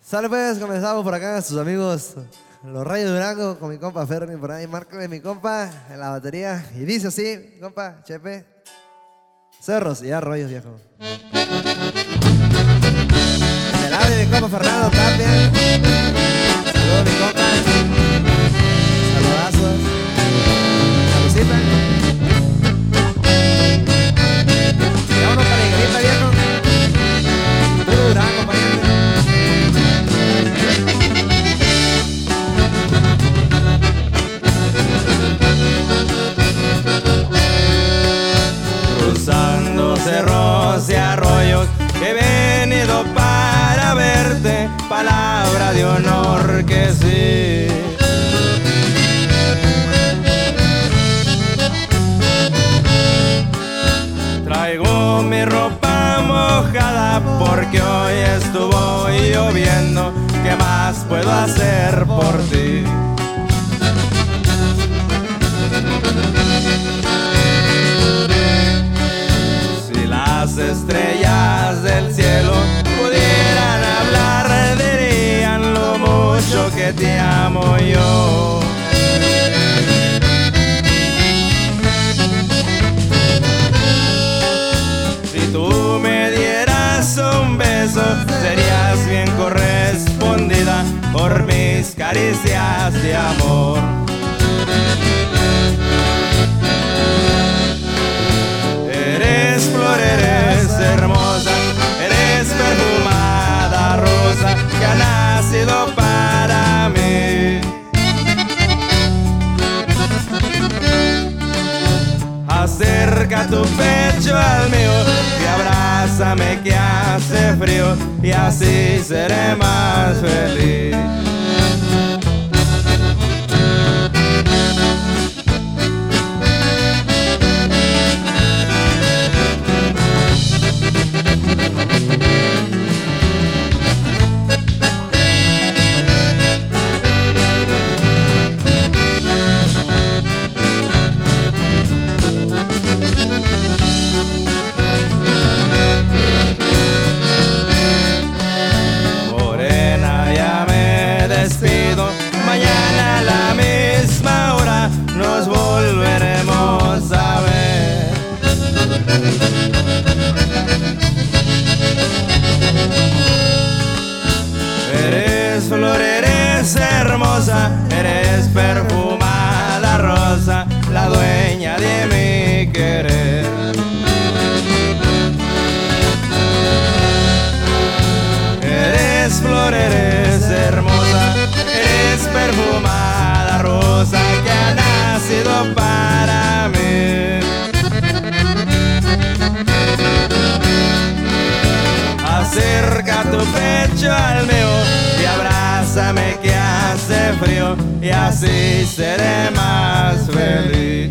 Sale pues, comenzamos por acá, sus amigos Los Rayos Durango, con mi compa Ferni por ahí, Marco de mi compa en la batería. Y dice así, compa, Chepe. Cerros y arroyos, viejo. En el audio mi compa Fernando Tapia. Saludos mi compa. Saludazos. Salucita. Y vámonos para la iglesita, viejo. Puro Durango, pariente. Cruzando cerros y arroyos, he venido para verte, palabra de honor que sí. Traigo mi ropa mojada porque hoy estuvo lloviendo. ¿Qué más puedo hacer por ti? Las estrellas del cielo pudieran hablar, dirían lo mucho que te amo yo. Si tú me dieras un beso, serías bien correspondida por mis caricias de amor. Eres flor, eres hermosa, eres perfumada rosa que ha nacido para mí. Acerca tu pecho al mío y abrázame que hace frío y así seré más feliz. Mañana a la misma hora nos volveremos a ver. Eres flor, eres hermosa, eres perfumada rosa, la dueña de mi querer. Eres flor, eres hermosa, eres perfumada rosa que ha nacido para mí. Acerca tu pecho al mío y abrázame que hace frío y así seré más feliz.